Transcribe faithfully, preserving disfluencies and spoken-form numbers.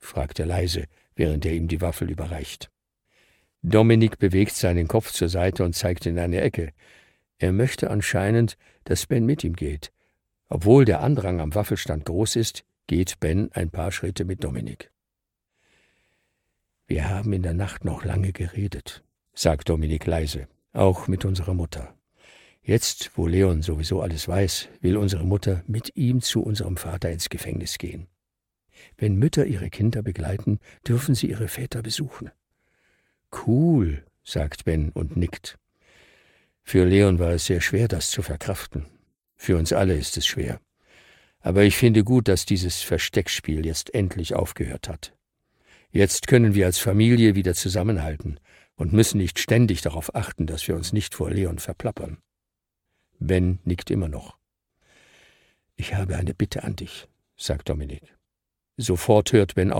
fragt er leise, während er ihm die Waffel überreicht. Dominik bewegt seinen Kopf zur Seite und zeigt in eine Ecke. Er möchte anscheinend, dass Ben mit ihm geht. Obwohl der Andrang am Waffelstand groß ist, geht Ben ein paar Schritte mit Dominik. »Wir haben in der Nacht noch lange geredet«, sagt Dominik leise, »auch mit unserer Mutter. Jetzt, wo Leon sowieso alles weiß, will unsere Mutter mit ihm zu unserem Vater ins Gefängnis gehen. Wenn Mütter ihre Kinder begleiten, dürfen sie ihre Väter besuchen.« »Cool«, sagt Ben und nickt. Für Leon war es sehr schwer, das zu verkraften. Für uns alle ist es schwer. Aber ich finde gut, dass dieses Versteckspiel jetzt endlich aufgehört hat. Jetzt können wir als Familie wieder zusammenhalten und müssen nicht ständig darauf achten, dass wir uns nicht vor Leon verplappern. Ben nickt immer noch. »Ich habe eine Bitte an dich«, sagt Dominik. Sofort hört Ben auf.